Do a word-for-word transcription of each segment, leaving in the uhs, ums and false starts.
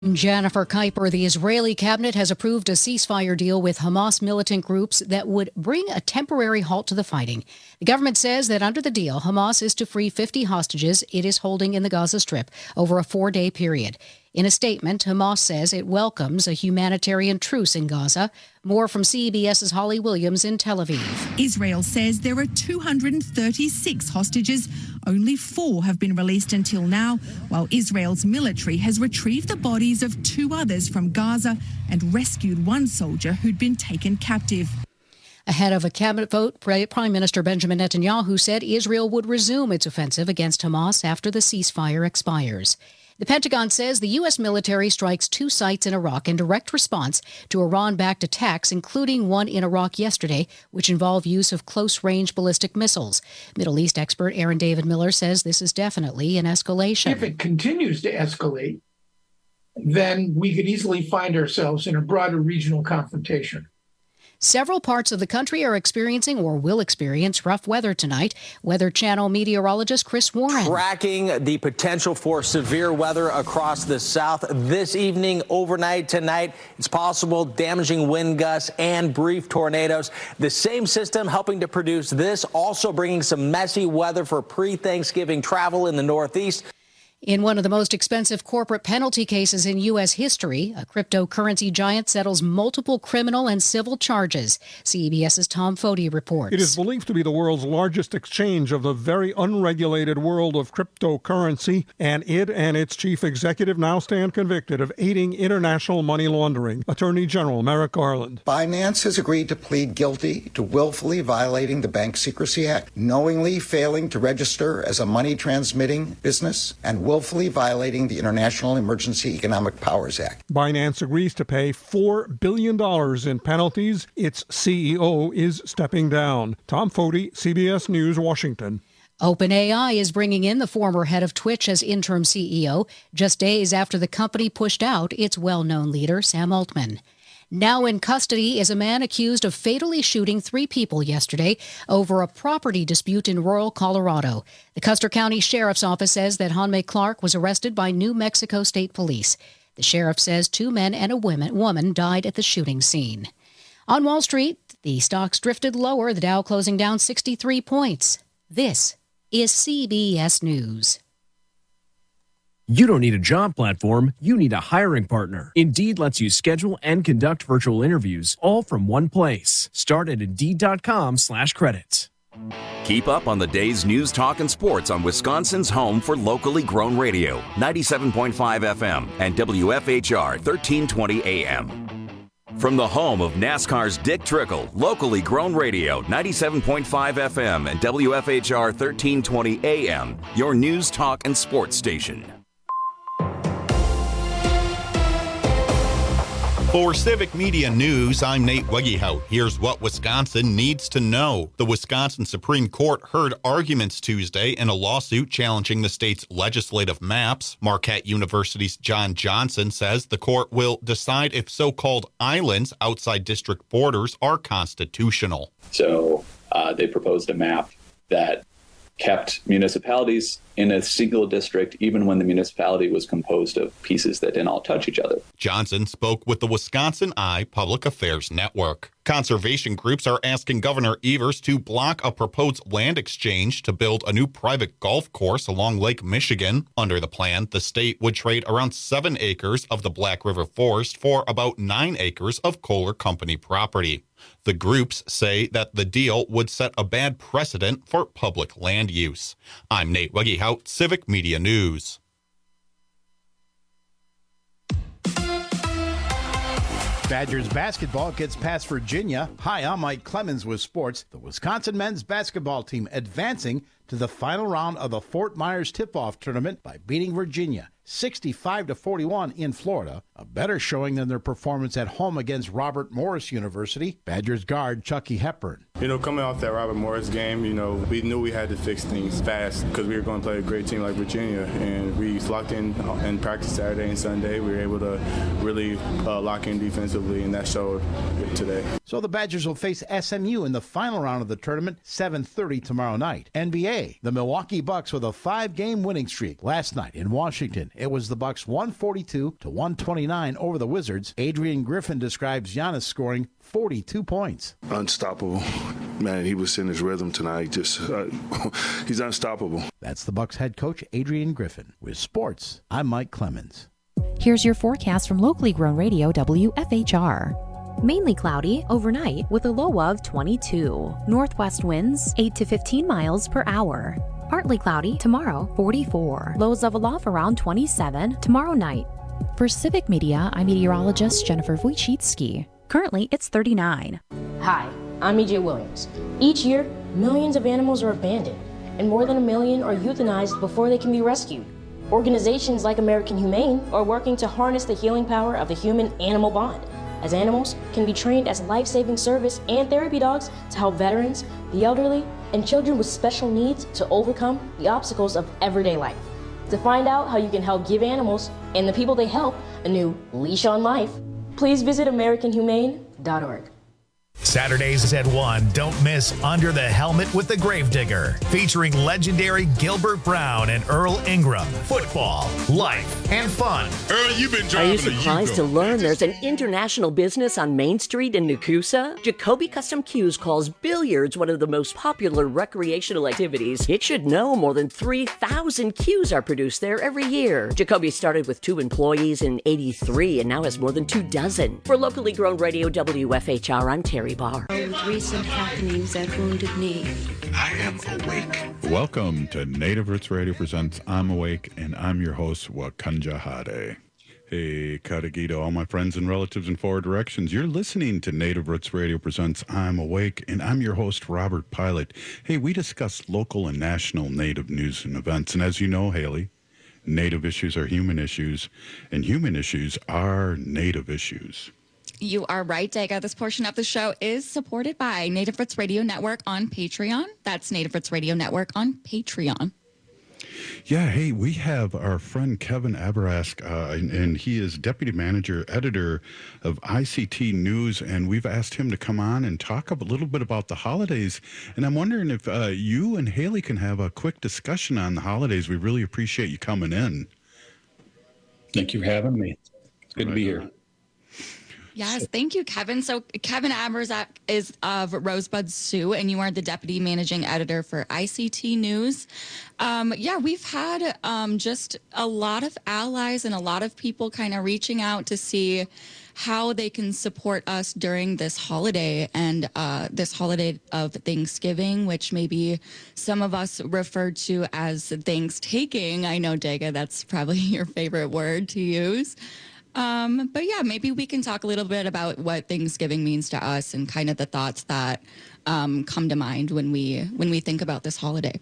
Jennifer Kuiper, the Israeli cabinet has approved a ceasefire deal with Hamas militant groups that would bring a temporary halt to the fighting. The government says that under the deal, Hamas is to free fifty hostages it is holding in the Gaza Strip over a four-day period. In a statement, Hamas says it welcomes a humanitarian truce in Gaza. More from CBS's Holly Williams in Tel Aviv. Israel says there are two hundred thirty-six hostages. Only four have been released until now, while Israel's military has retrieved the bodies of two others from Gaza and rescued one soldier who'd been taken captive. Ahead of a cabinet vote, Prime Minister Benjamin Netanyahu said Israel would resume its offensive against Hamas after the ceasefire expires. The Pentagon says the U S military strikes two sites in Iraq in direct response to Iran-backed attacks, including one in Iraq yesterday, which involved use of close-range ballistic missiles. Middle East expert Aaron David Miller says this is definitely an escalation. If it continues to escalate, then we could easily find ourselves in a broader regional confrontation. Several parts of the country are experiencing or will experience rough weather tonight. Weather Channel meteorologist Chris Warren. Tracking the potential for severe weather across the south this evening, overnight, tonight. It's possible damaging wind gusts and brief tornadoes. The same system helping to produce this, also bringing some messy weather for pre-Thanksgiving travel in the Northeast. In one of the most expensive corporate penalty cases in U S history, a cryptocurrency giant settles multiple criminal and civil charges. CBS's Tom Foti reports. It is believed to be the world's largest exchange of the very unregulated world of cryptocurrency, and it and its chief executive now stand convicted of aiding international money laundering. Attorney General Merrick Garland. Binance has agreed to plead guilty to willfully violating the Bank Secrecy Act, knowingly failing to register as a money transmitting business, and willfully violating the International Emergency Economic Powers Act. Binance agrees to pay four billion dollars in penalties. Its C E O is stepping down. Tom Foti, C B S News, Washington. OpenAI is bringing in the former head of Twitch as interim C E O, just days after the company pushed out its well-known leader, Sam Altman. Now in custody is a man accused of fatally shooting three people yesterday over a property dispute in rural Colorado. The Custer County Sheriff's Office says that Hanmei Clark was arrested by New Mexico State Police. The sheriff says two men and a woman, woman died at the shooting scene. On Wall Street, the stocks drifted lower, the Dow closing down sixty-three points. This is C B S News. You don't need a job platform, you need a hiring partner. Indeed lets you schedule and conduct virtual interviews all from one place. Start at Indeed.com slash credits. Keep up on the day's news, talk, and sports on Wisconsin's home for locally grown radio, ninety-seven point five F M and W F H R thirteen twenty A M. From the home of NASCAR's Dick Trickle, locally grown radio, ninety-seven point five F M and W F H R thirteen twenty A M, your news, talk, and sports station. For Civic Media News, I'm Nate Wegehout. Here's what Wisconsin needs to know. The Wisconsin Supreme Court heard arguments Tuesday in a lawsuit challenging the state's legislative maps. Marquette University's John Johnson says the court will decide if so-called islands outside district borders are constitutional. So uh, they proposed a map that kept municipalities in a single district, even when the municipality was composed of pieces that didn't all touch each other. Johnson spoke with the Wisconsin Eye Public Affairs Network. Conservation groups are asking Governor Evers to block a proposed land exchange to build a new private golf course along Lake Michigan. Under the plan, the state would trade around seven acres of the Black River Forest for about nine acres of Kohler Company property. The groups say that the deal would set a bad precedent for public land use. I'm Nate Wegehout, Civic Media News. Badgers basketball gets past Virginia. Hi, I'm Mike Clemens with sports. The Wisconsin men's basketball team advancing to the final round of the Fort Myers tip-off tournament by beating Virginia sixty-five to forty-one in Florida, a better showing than their performance at home against Robert Morris University. Badgers guard Chucky Hepburn. You know, coming off that Robert Morris game, you know, we knew we had to fix things fast because we were going to play a great team like Virginia, and we locked in in practice Saturday and Sunday. We were able to really uh, lock in defensively, and that showed today. So the Badgers will face S M U in the final round of the tournament, seven thirty tomorrow night. N B A, the Milwaukee Bucks with a five-game winning streak. Last night in Washington, it was the Bucks one forty-two to one twenty-nine over the Wizards. Adrian Griffin describes Giannis scoring forty-two points. Unstoppable. Man, he was in his rhythm tonight. Just uh, he's unstoppable. That's the Bucks head coach Adrian Griffin. With sports, I'm Mike Clemens. Here's your forecast from locally grown radio W F H R. Mainly cloudy overnight with a low of twenty-two. Northwest winds eight to fifteen miles per hour. Partly cloudy tomorrow, forty-four. Lows of a low of around twenty-seven tomorrow night. For Civic Media, I'm meteorologist Jennifer Wojcicki. Currently, it's thirty-nine. Hi, I'm E J Williams. Each year, millions of animals are abandoned, and more than a million are euthanized before they can be rescued. Organizations like American Humane are working to harness the healing power of the human-animal bond, as animals can be trained as life-saving service and therapy dogs to help veterans, the elderly, and children with special needs to overcome the obstacles of everyday life. To find out how you can help give animals and the people they help a new leash on life, please visit American Humane dot org. Saturdays at one, don't miss Under the Helmet with the Gravedigger, featuring legendary Gilbert Brown and Earl Ingram. Football, life, and fun. Earl, you've been driving. Are you surprised to learn there's an international business on Main Street in Nakusa? Jacoby Custom Cues calls billiards one of the most popular recreational activities. It should know more than three thousand cues are produced there every year. Jacoby started with two employees in eighty-three and now has more than two dozen. For locally grown radio W F H R, I'm Terry Barr. With recent happenings at Wounded Knee, I am awake. Welcome to Native Roots Radio presents I'm Awake, and I'm your host, Wakanja Hade. Hey, Katagita, all my friends and relatives in four directions. You're listening to Native Roots Radio presents I'm Awake, and I'm your host, Robert Pilot. Hey, we discuss local and national Native news and events, and as you know, Haley, Native issues are human issues, and human issues are Native issues. You are right, Dega. This portion of the show is supported by Native Roots Radio Network on Patreon. That's Native Roots Radio Network on Patreon. Yeah, hey, we have our friend Kevin Abarask, uh, and, and he is deputy manager, editor of I C T News, and we've asked him to come on and talk a little bit about the holidays. And I'm wondering if uh, you and Haley can have a quick discussion on the holidays. We really appreciate you coming in. Thank you for having me. It's good right. to be here. Yes, thank you, Kevin. So Kevin Aberzak is of Rosebud Sioux, and you are the deputy managing editor for I C T News. Um, yeah, we've had um, just a lot of allies and a lot of people kind of reaching out to see how they can support us during this holiday and uh, this holiday of Thanksgiving, which maybe some of us refer to as Thanks-taking. I know, Dega, that's probably your favorite word to use. Um, but yeah, maybe we can talk a little bit about what Thanksgiving means to us and kind of the thoughts that um, come to mind when we when we think about this holiday.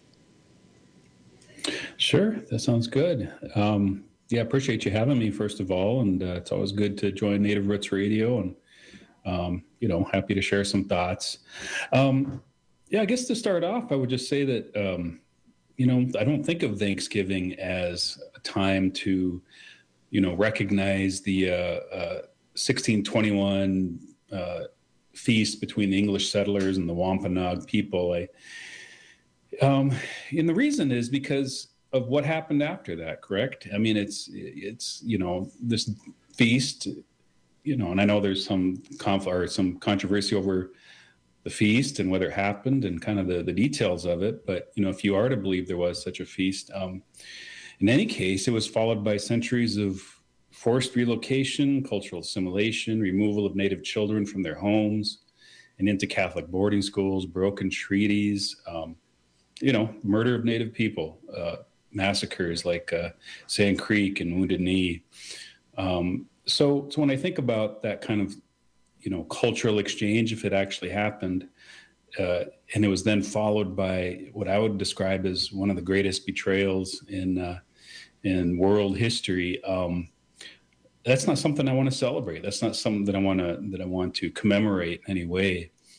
Sure, that sounds good. Um, yeah, appreciate you having me, first of all, and uh, it's always good to join Native Roots Radio, and um, you know, happy to share some thoughts. Um, yeah, I guess to start off, I would just say that um, you know, I don't think of Thanksgiving as a time to you know, recognize the uh, uh, sixteen twenty-one uh, feast between the English settlers and the Wampanoag people. I, um, and the reason is because of what happened after that, correct? I mean, it's, it's you know, this feast, you know, and I know there's some conf- or some controversy over the feast and whether it happened and kind of the, the details of it. But, you know, if you are to believe there was such a feast, um, in any case, it was followed by centuries of forced relocation, cultural assimilation, removal of Native children from their homes and into Catholic boarding schools, broken treaties, um, you know, murder of Native people, uh, massacres like uh, Sand Creek and Wounded Knee. Um, so, so when I think about that kind of, you know, cultural exchange, if it actually happened, uh, and it was then followed by what I would describe as one of the greatest betrayals in uh, in world history, um, that's not something I want to celebrate. That's not something that I want to that I want to commemorate in any way.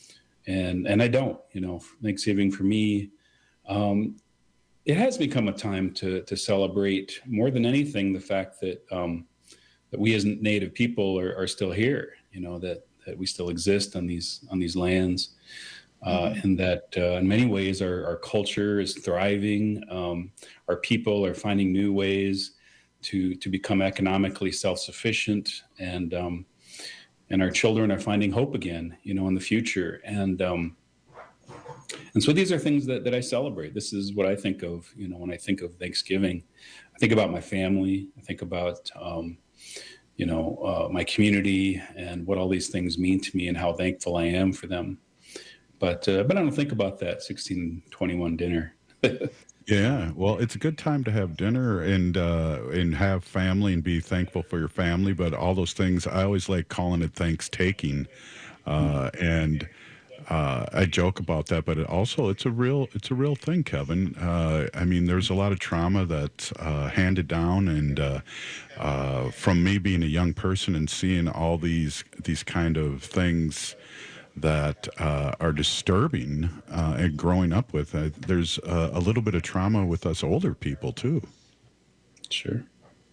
and and I don't. You know, Thanksgiving for me, um, it has become a time to to celebrate more than anything the fact that um, that we as Native people are, are still here. You know, that that we still exist on these on these lands. Uh, and that uh, in many ways our, our culture is thriving. Um, our people are finding new ways to to become economically self-sufficient, and um, and our children are finding hope again, you know, in the future. And um, and so these are things that, that I celebrate. This is what I think of, you know, when I think of Thanksgiving. I think about my family. I think about um, you know uh, my community and what all these things mean to me and how thankful I am for them. But uh, but I don't think about that sixteen twenty-one dinner. Yeah, well, it's a good time to have dinner and uh, and have family and be thankful for your family. But all those things, I always like calling it thanks-taking, uh, and uh, I joke about that. But it also, it's a real it's a real thing, Kevin. Uh, I mean, there's a lot of trauma that's uh, handed down, and uh, uh, from me being a young person and seeing all these these kind of things that uh, are disturbing uh, and growing up with. Uh, there's uh, a little bit of trauma with us older people too. Sure.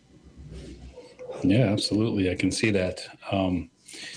Yeah, absolutely. I can see that. Um,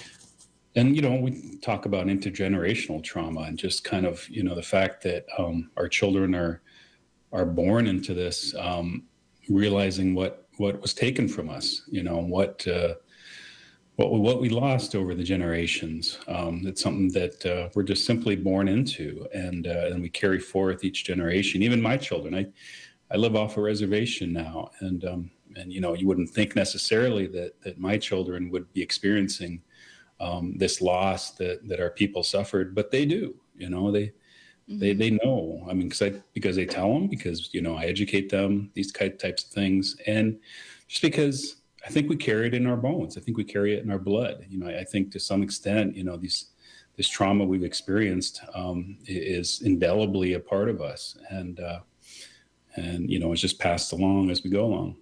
and, you know, we talk about intergenerational trauma and just kind of, you know, the fact that um, our children are are born into this, um, realizing what, what was taken from us, you know, what uh, What we, what we lost over the generations. Um, it's something that uh, we're just simply born into, and uh, and we carry forth each generation. Even my children, I I live off a reservation now, and um, and you know you wouldn't think necessarily that that my children would be experiencing um, this loss that that our people suffered, but they do. You know they mm-hmm. they they know. I mean, because I because they tell them, because you know I educate them, these types of things, and just because I think we carry it in our bones. I think we carry it in our blood. You know, I, I think to some extent, you know, these this trauma we've experienced um, is indelibly a part of us, and uh, and you know, it's just passed along as we go along.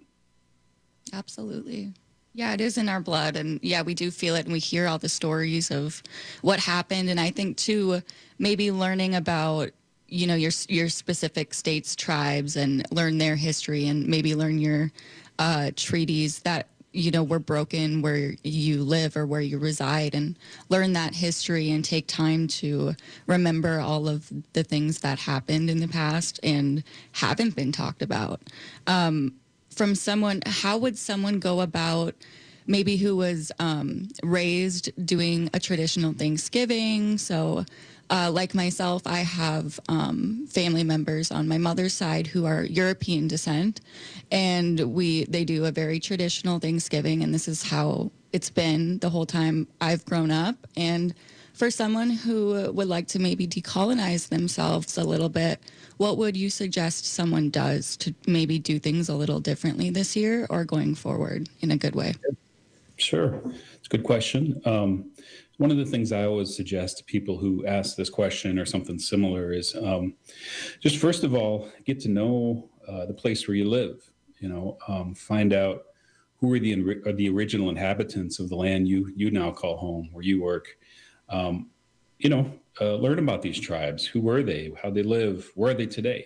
Absolutely. Yeah, it is in our blood. And yeah, we do feel it, and we hear all the stories of what happened. And I think too, maybe learning about, you know, your your specific states, tribes, and learn their history, and maybe learn your uh, treaties that, you know, were broken where you live or where you reside, and learn that history and take time to remember all of the things that happened in the past and haven't been talked about. Um, from someone, how would someone go about, maybe who was um, raised doing a traditional Thanksgiving? So uh, like myself, I have um, family members on my mother's side who are European descent, and we they do a very traditional Thanksgiving, and this is how it's been the whole time I've grown up. And for someone who would like to maybe decolonize themselves a little bit, what would you suggest someone does to maybe do things a little differently this year or going forward in a good way? Sure. It's a good question. Um, one of the things I always suggest to people who ask this question or something similar is um, just first of all, get to know uh, the place where you live. You know, um, find out who are the are the original inhabitants of the land you you now call home, where you work. Um, you know, uh, learn about these tribes. Who were they? How they live? Where are they today?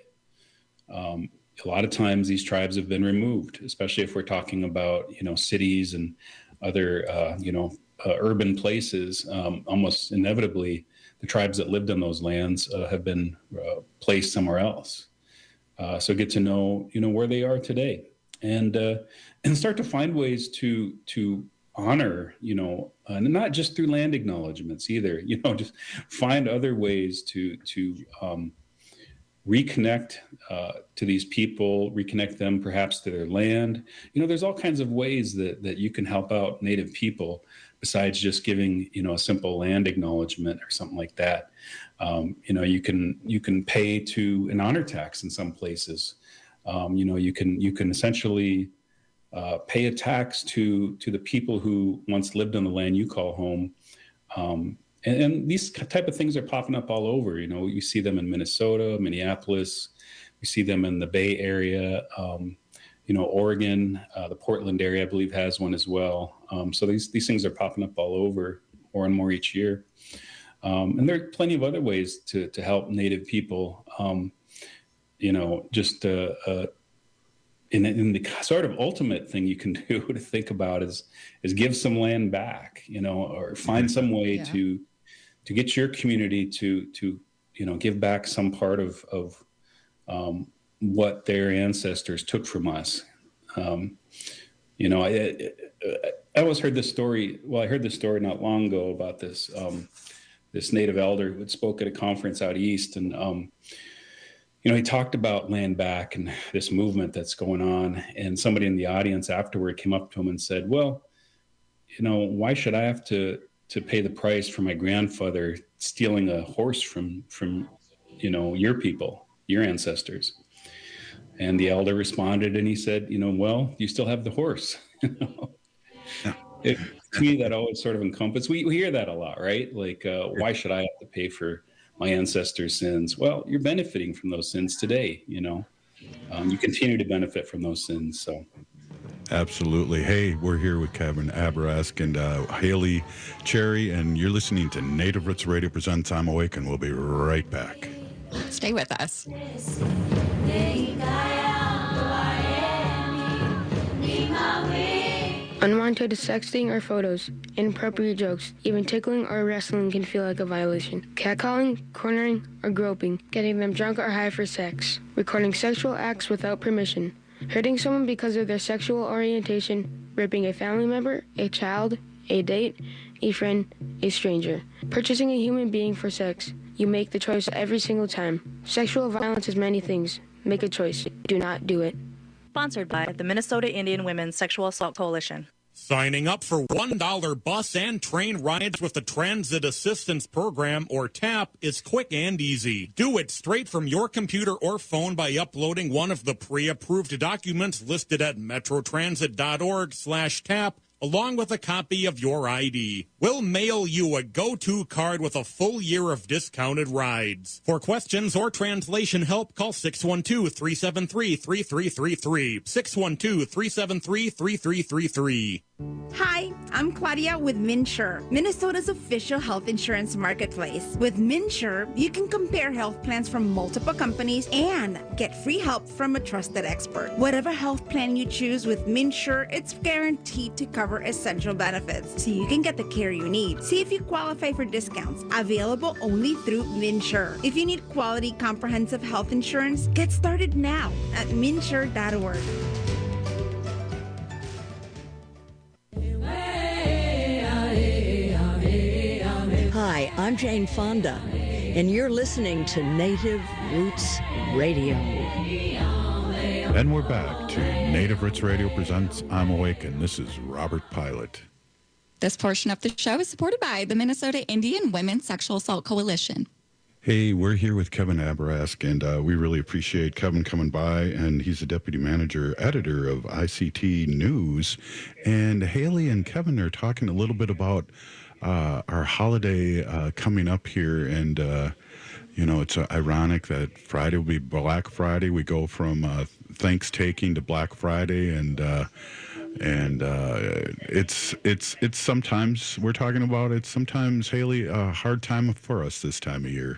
Um, a lot of times these tribes have been removed, especially if we're talking about, you know, cities and other, uh, you know, uh, urban places. Um, almost inevitably, the tribes that lived on those lands uh, have been uh, placed somewhere else. Uh, so get to know, you know, where they are today, and uh, and start to find ways to to honor, you know, uh, and not just through land acknowledgements either. You know, just find other ways to to um, reconnect uh, to these people, reconnect them perhaps to their land. You know, there's all kinds of ways that that you can help out Native people besides just giving, you know, a simple land acknowledgement or something like that. Um, you know, you can you can pay to an honor tax in some places. Um, you know, you can you can essentially uh, pay a tax to to the people who once lived on the land you call home. Um, and, and these type of things are popping up all over. You know, you see them in Minnesota, Minneapolis. We see them in the Bay Area. Um, you know, Oregon, uh, the Portland area, I believe, has one as well. Um, so these these things are popping up all over, more and more each year. Um, and there are plenty of other ways to, to help Native people, um, you know, just uh, uh, in, in the sort of ultimate thing you can do to think about is, is give some land back, you know, or find some way yeah. to, to get your community to, to, you know, give back some part of, of um, what their ancestors took from us. Um, you know, I, I always heard this story. Well, I heard this story not long ago about this, um, this Native elder who had spoke at a conference out east. And, um, you know, he talked about land back and this movement that's going on. And somebody in the audience afterward came up to him and said, well, you know, why should I have to, to pay the price for my grandfather stealing a horse from, from, you know, your people, your ancestors? And the elder responded and he said, you know, well, you still have the horse. It, to me, that always sort of encompasses, we, we hear that a lot, right? Like, uh, why should I have to pay for my ancestors' sins? Well, you're benefiting from those sins today, you know. Um, you continue to benefit from those sins, so. Absolutely. Hey, we're here with Kevin Abarask and uh, Haley Cherry, and you're listening to Native Roots Radio Presents I'm Awake, and we'll be right back. Stay with us. Unwanted sexting or photos, inappropriate jokes, even tickling or wrestling can feel like a violation. Catcalling, cornering, or groping, getting them drunk or high for sex, recording sexual acts without permission, hurting someone because of their sexual orientation, raping a family member, a child, a date, a friend, a stranger, purchasing a human being for sex. You make the choice every single time. Sexual violence is many things. Make a choice. Do not do it. Sponsored by the Minnesota Indian Women's Sexual Assault Coalition. Signing up for one dollar bus and train rides with the Transit Assistance Program, or TAP, is quick and easy. Do it straight from your computer or phone by uploading one of the pre-approved documents listed at metrotransit.org slash TAP, along with a copy of your I D. We'll mail you a go-to card with a full year of discounted rides. For questions or translation help, call six one two, three seven three, three three three three, six one two, three seven three, three three three three. Hi, I'm Claudia with MinSure, Minnesota's official health insurance marketplace. With MinSure, you can compare health plans from multiple companies and get free help from a trusted expert. Whatever health plan you choose with MinSure, it's guaranteed to cover essential benefits, so you can get the care you need. See if you qualify for discounts, available only through MinSure. If you need quality, comprehensive health insurance, get started now at minsure dot org. Hi, I'm Jane Fonda, and you're listening to Native Roots Radio. And we're back to Native Roots Radio Presents I'm Awake, and this is Robert Pilot. This portion of the show is supported by the Minnesota Indian Women's Sexual Assault Coalition. Hey, we're here with Kevin Abarask, and uh, we really appreciate Kevin coming by, and he's the deputy manager editor of I C T News. And Haley and Kevin are talking a little bit about uh, our holiday uh, coming up here, and uh, you know, it's uh, ironic that Friday will be Black Friday. We go from uh, Thanksgiving to Black Friday, and uh, and uh, it's it's it's sometimes we're talking about it's sometimes, Haley, a hard time for us this time of year.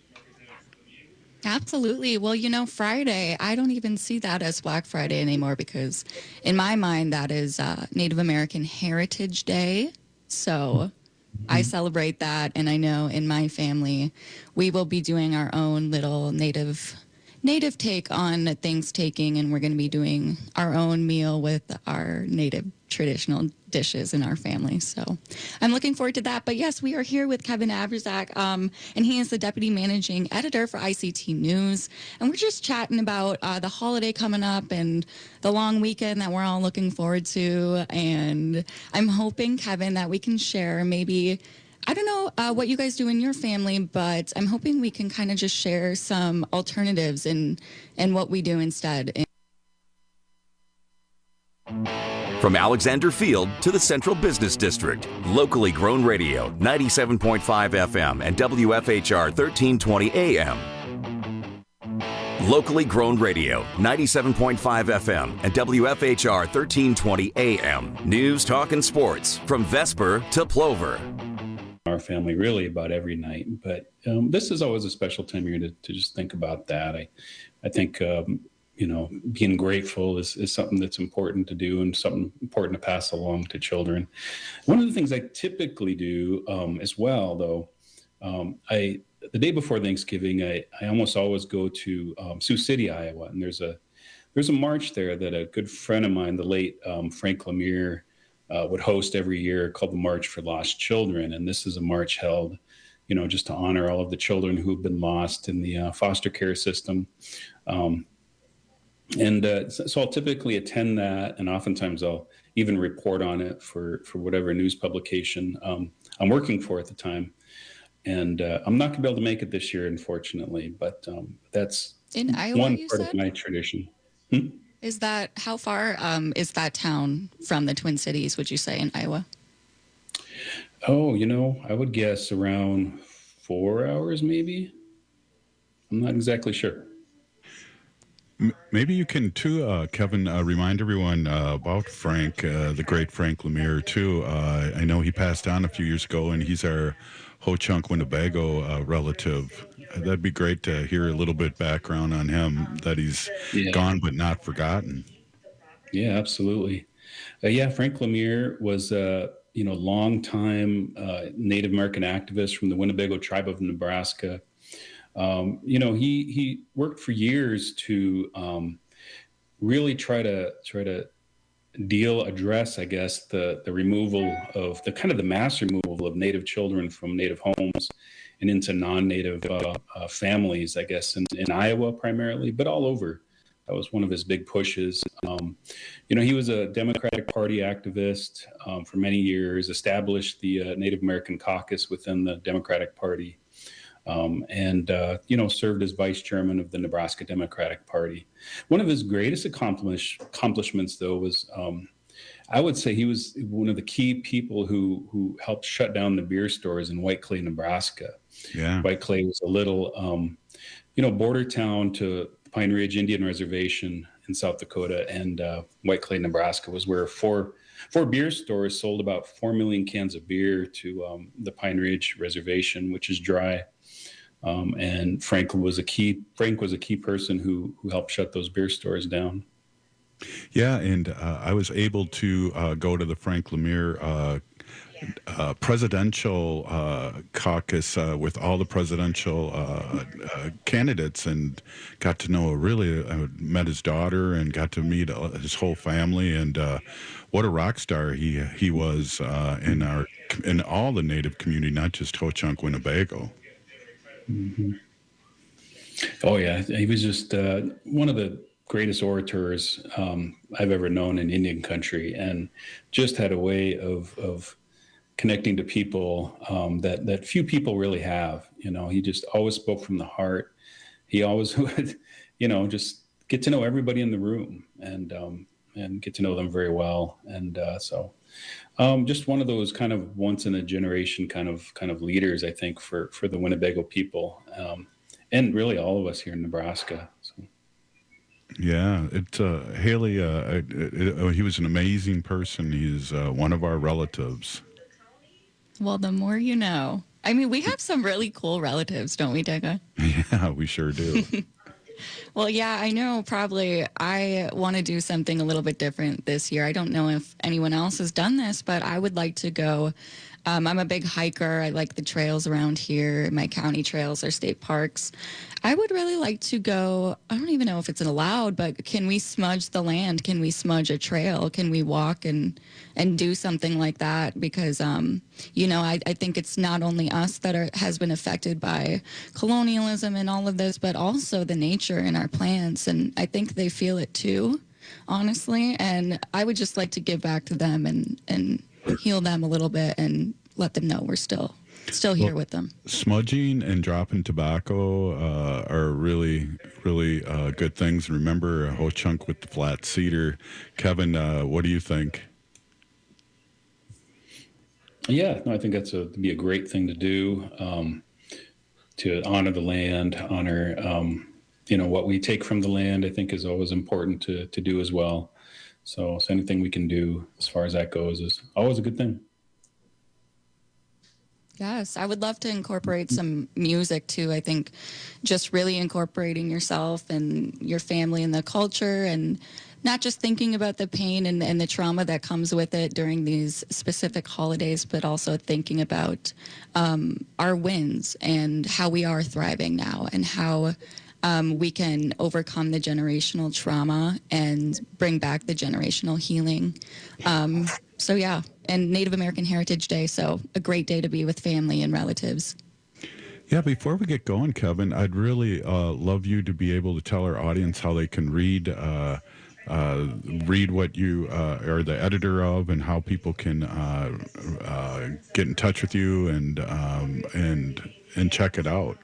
Absolutely. Well, you know, Friday, I don't even see that as Black Friday anymore, because in my mind, that is uh, Native American Heritage Day. So I celebrate that. And I know in my family, we will be doing our own little native native take on Thanksgiving, and we're going to be doing our own meal with our native traditional dishes in our family. So I'm looking forward to that. But yes, we are here with Kevin Abarask, um, and he is the deputy managing editor for I C T News. And we're just chatting about uh, the holiday coming up and the long weekend that we're all looking forward to. And I'm hoping, Kevin, that we can share maybe, I don't know uh, what you guys do in your family, but I'm hoping we can kind of just share some alternatives in, in what we do instead. From Alexander Field to the Central Business District, locally grown radio, ninety-seven point five F M and W F H R thirteen twenty A M. Locally grown radio, ninety-seven point five F M and W F H R thirteen twenty A M. News, talk, and sports from Vesper to Plover. Our our family really about every night. But um, this is always a special time here to, to just think about that. I, I think, um, you know, being grateful is, is something that's important to do and something important to pass along to children. One of the things I typically do um, as well, though, um, I the day before Thanksgiving, I, I almost always go to um, Sioux City, Iowa, and there's a there's a march there that a good friend of mine, the late um, Frank Lemire, uh, would host every year called the March for Lost Children. And this is a march held, you know, just to honor all of the children who have been lost in the uh, foster care system. Um, and uh, so, so I'll typically attend that, and oftentimes I'll even report on it for, for whatever news publication um, I'm working for at the time. And uh, I'm not going to be able to make it this year, unfortunately, but um, that's in Iowa, one you part said? of my tradition. Hmm? Is that, how far um, is that town from the Twin Cities, would you say, in Iowa? Oh, you know, I would guess around four hours, maybe. I'm not exactly sure. M- Maybe you can, too, uh, Kevin, uh, remind everyone uh, about Frank, uh, the great Frank Lemire, too. Uh, I know he passed on a few years ago, and he's our Ho-Chunk, Winnebago uh, relative. That'd be great to hear a little bit background on him, that he's Yeah. gone but not forgotten. Yeah, absolutely. Uh, yeah, Frank Lemire was a you know longtime uh, Native American activist from the Winnebago tribe of Nebraska. Um, you know, he he worked for years to um, really try to try to deal address, I guess, the the removal of the kind of the mass removal of Native children from Native homes and into non-Native uh, uh, families, I guess, in, in Iowa primarily, but all over. That was one of his big pushes. Um, you know, he was a Democratic Party activist um, for many years, established the uh, Native American Caucus within the Democratic Party, um, and, uh, you know, served as vice chairman of the Nebraska Democratic Party. One of his greatest accomplish- accomplishments, though, was um, I would say he was one of the key people who who helped shut down the beer stores in White Clay, Nebraska. Yeah. White Clay was a little, um, you know, border town to Pine Ridge Indian Reservation in South Dakota, and uh, White Clay, Nebraska was where four four beer stores sold about four million cans of beer to um, the Pine Ridge Reservation, which is dry. Um, and Frank was a key Frank was a key person who who helped shut those beer stores down. Yeah, and uh, I was able to uh, go to the Frank Lemire uh, uh, presidential uh, caucus uh, with all the presidential uh, uh, candidates, and got to know a really, I met his daughter and got to meet uh, his whole family, and uh, what a rock star he he was uh, in our in all the Native community, not just Ho-Chunk, Winnebago. Mm-hmm. Oh yeah, he was just uh, one of the greatest orators um, I've ever known in Indian country, and just had a way of of connecting to people um, that that few people really have. You know, he just always spoke from the heart. He always would, you know, just get to know everybody in the room and um, and get to know them very well. And uh, so, um, just one of those kind of once in a generation kind of kind of leaders, I think, for for the Winnebago people, um, and really all of us here in Nebraska. So. Yeah, it uh, Haley. Uh, it, it, it, he was an amazing person. He's uh, one of our relatives. Well, the more you know. I mean, we have some really cool relatives, don't we, Dega? Yeah, we sure do. Well, yeah, I know probably I want to do something a little bit different this year. I don't know if anyone else has done this, but I would like to go. Um, I'm a big hiker. I like the trails around here, my county trails or state parks. I would really like to go. I don't even know if it's allowed, but can we smudge the land? Can we smudge a trail? Can we walk and and do something like that? Because, um, you know, I, I think it's not only us that are, has been affected by colonialism and all of this, but also the nature in our plants. And I think they feel it too, honestly. And I would just like to give back to them and, and heal them a little bit and let them know we're still still here well, with them. Smudging and dropping tobacco uh, are really, really uh, good things. Remember Ho-Chunk with the flat cedar. Kevin, uh, what do you think? Yeah, no, I think that's a be a great thing to do, um, to honor the land, honor um, you know what we take from the land. I think is always important to to do as well. So, so anything we can do as far as that goes is always a good thing. Yes, I would love to incorporate some music too. I think just really incorporating yourself and your family and the culture, and not just thinking about the pain and, and the trauma that comes with it during these specific holidays, but also thinking about um, our wins and how we are thriving now, and how um, we can overcome the generational trauma and bring back the generational healing. Um, so yeah, and Native American Heritage Day, so a great day to be with family and relatives. Yeah, before we get going, Kevin, I'd really uh, love you to be able to tell our audience how they can read uh, uh, read what you uh, are the editor of, and how people can uh, uh, get in touch with you and um, and and check it out.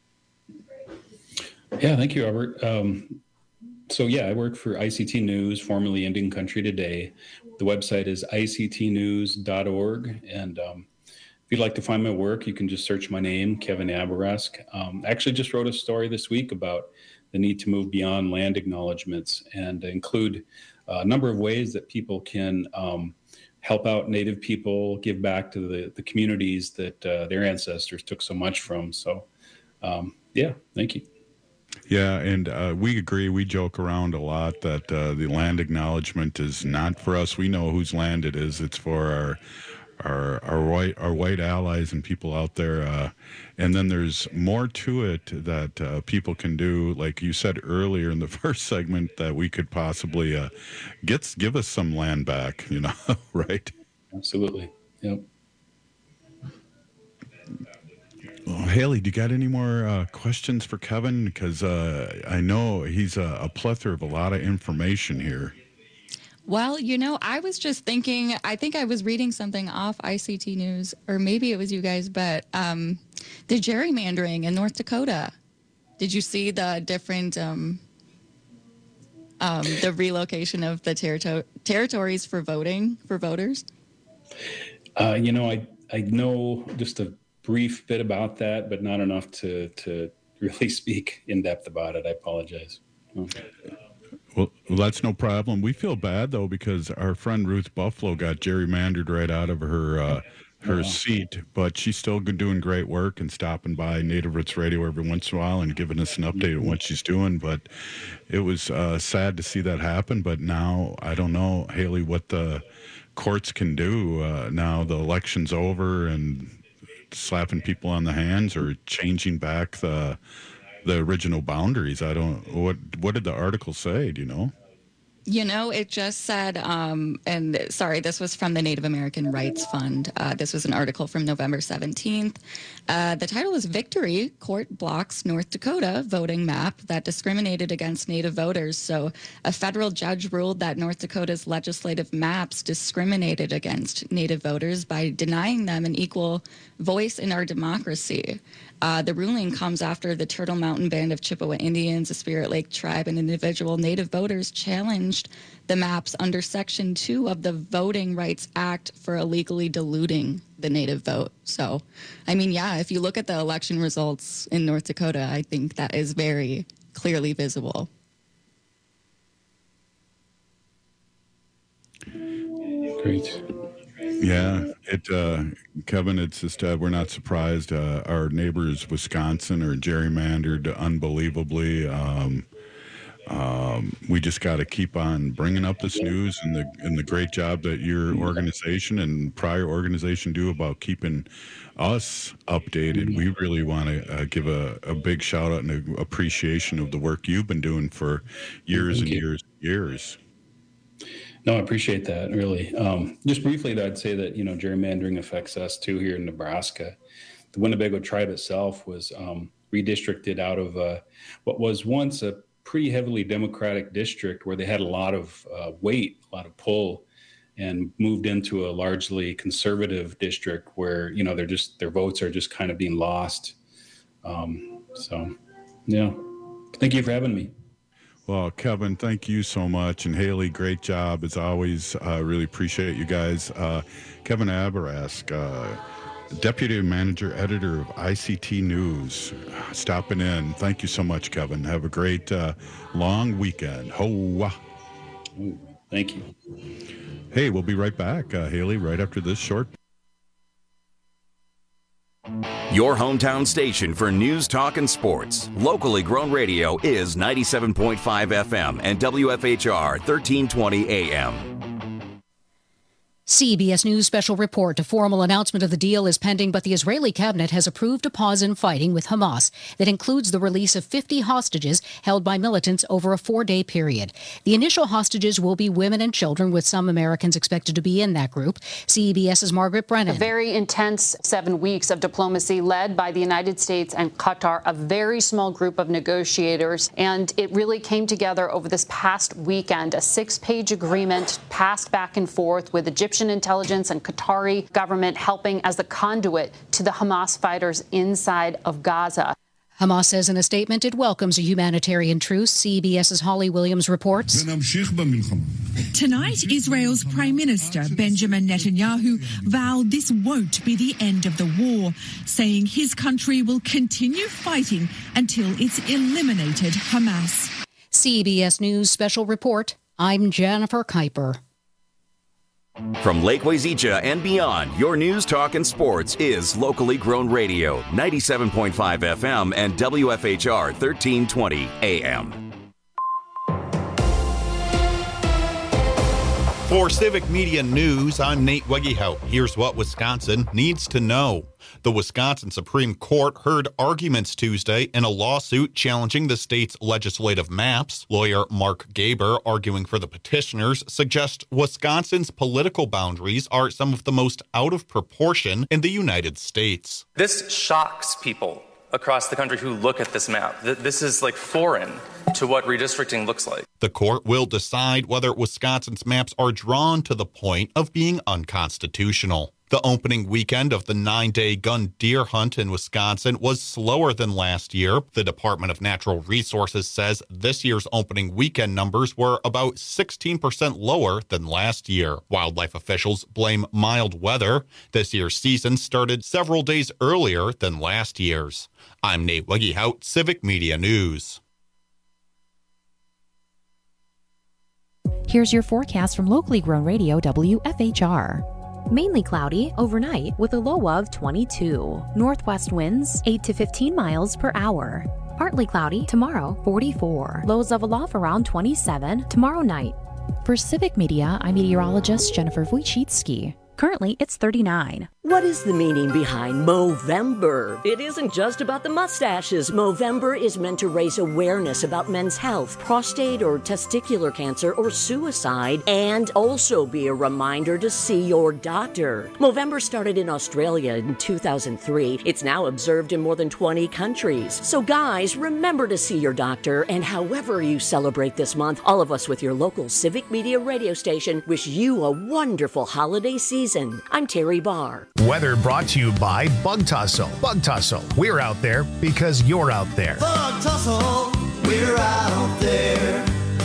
Yeah, thank you, Robert. Um, so yeah, I work for I C T News, formerly Indian Country Today. The website is I C T news dot org, and um, if you'd like to find my work, you can just search my name, Kevin Abourezk. Um, I actually just wrote a story this week about the need to move beyond land acknowledgements and include a number of ways that people can um, help out Native people, give back to the, the communities that uh, their ancestors took so much from. So, um, yeah, thank you. Yeah, and uh, we agree. We joke around a lot that uh, the land acknowledgement is not for us. We know whose land it is. It's for our our our white our white allies and people out there. Uh, and then there's more to it that uh, people can do. Like you said earlier in the first segment, that we could possibly uh, get give us some land back. You know, right? Absolutely. Yep. Well, Haley, do you got any more uh, questions for Kevin? Because uh, I know he's a, a plethora of a lot of information here. Well, you know, I was just thinking, I think I was reading something off I C T News, or maybe it was you guys, but um, the gerrymandering in North Dakota. Did you see the different, um, um, the relocation of the territo- territories for voting, for voters? Uh, you know, I, I know just a brief bit about that, but not enough to, to really speak in depth about it. I apologize. Okay. Well, well, that's no problem. We feel bad, though, because our friend Ruth Buffalo got gerrymandered right out of her uh, her yeah. seat, but she's still doing great work and stopping by Native Roots Radio every once in a while and giving us an update on what she's doing. But it was uh, sad to see that happen. But now, I don't know, Haley, what the courts can do uh, now the election's over, and slapping people on the hands or changing back the the original boundaries. I don't, what, what did the article say? Do you know? You know, it just said, um, and sorry, this was from the Native American Rights Fund. Uh, this was an article from November seventeenth. Uh, the title is Victory, Court Blocks North Dakota Voting Map That Discriminated Against Native Voters. So a federal judge ruled that North Dakota's legislative maps discriminated against Native voters by denying them an equal voice in our democracy. Uh, the ruling comes after the Turtle Mountain Band of Chippewa Indians, the Spirit Lake Tribe, and individual Native voters challenged the maps under Section two of the Voting Rights Act for illegally diluting the Native vote. So, I mean, yeah, if you look at the election results in North Dakota, I think that is very clearly visible. Great. Yeah, it, uh, Kevin, it's just, uh, we're not surprised. Uh, our neighbors, Wisconsin, are gerrymandered unbelievably. Um, um, we just got to keep on bringing up this news and the and the great job that your organization and prior organization do about keeping us updated. We really want to uh, give a, a big shout out and a appreciation of the work you've been doing for years Thank and you. years and years. No, I appreciate that, really. Um, just briefly, though, I'd say that, you know, gerrymandering affects us, too, here in Nebraska. The Winnebago tribe itself was um, redistricted out of uh, what was once a pretty heavily Democratic district where they had a lot of uh, weight, a lot of pull, and moved into a largely conservative district where, you know, they're just, their votes are just kind of being lost. Um, so, yeah. Thank you for having me. Well, Kevin, thank you so much. And Haley, great job as always. I uh, really appreciate you guys. Uh, Kevin Abourezk, uh, Deputy Manager Editor of I C T News, stopping in. Thank you so much, Kevin. Have a great uh, long weekend. Ho! Thank you. Hey, we'll be right back, uh, Haley, right after this short Your hometown station for news, talk, and sports. Locally grown radio is ninety-seven point five F M and W F H R thirteen twenty A M. C B S News special report. A formal announcement of the deal is pending, but the Israeli cabinet has approved a pause in fighting with Hamas that includes the release of fifty hostages held by militants over a four-day period. The initial hostages will be women and children, with some Americans expected to be in that group. CBS's Margaret Brennan. A very intense seven weeks of diplomacy led by the United States and Qatar, a very small group of negotiators, and it really came together over this past weekend. A six-page agreement passed back and forth with Egyptian intelligence and Qatari government helping as the conduit to the Hamas fighters inside of Gaza. Hamas says in a statement it welcomes a humanitarian truce. CBS's Holly Williams reports. Tonight, Israel's Prime Minister Benjamin Netanyahu vowed this won't be the end of the war, saying his country will continue fighting until it's eliminated Hamas. C B S News special report. I'm Jennifer Kuiper. From Lake Wazeecha and beyond, your news, talk, and sports is locally grown radio, ninety-seven point five F M and W F H R thirteen twenty A M. For Civic Media News, I'm Nate Wegehout. Here's what Wisconsin needs to know. The Wisconsin Supreme Court heard arguments Tuesday in a lawsuit challenging the state's legislative maps. Lawyer Mark Gaber, arguing for the petitioners, suggests Wisconsin's political boundaries are some of the most out of proportion in the United States. This shocks people across the country who look at this map. This is like foreign to what redistricting looks like. The court will decide whether Wisconsin's maps are drawn to the point of being unconstitutional. The opening weekend of the nine-day gun deer hunt in Wisconsin was slower than last year. The Department of Natural Resources says this year's opening weekend numbers were about sixteen percent lower than last year. Wildlife officials blame mild weather. This year's season started several days earlier than last year's. I'm Nate Wegehout, Civic Media News. Here's your forecast from locally grown radio W F H R. Mainly cloudy overnight with a low of twenty-two. Northwest winds eight to fifteen miles per hour. Partly cloudy tomorrow, forty-four. Lows of a low around twenty-seven tomorrow night. For Civic Media, I'm meteorologist Jennifer Wojcicki. Currently, it's thirty-nine. What is the meaning behind Movember? It isn't just about the mustaches. Movember is meant to raise awareness about men's health, prostate or testicular cancer, or suicide, and also be a reminder to see your doctor. Movember started in Australia in two thousand three. It's now observed in more than twenty countries. So guys, remember to see your doctor, and however you celebrate this month, all of us with your local Civic Media radio station wish you a wonderful holiday season. I'm Terry Barr. Weather brought to you by Bug Tussle. Bug Tussle. We're out there because you're out there. Bug Tussle. We're out there.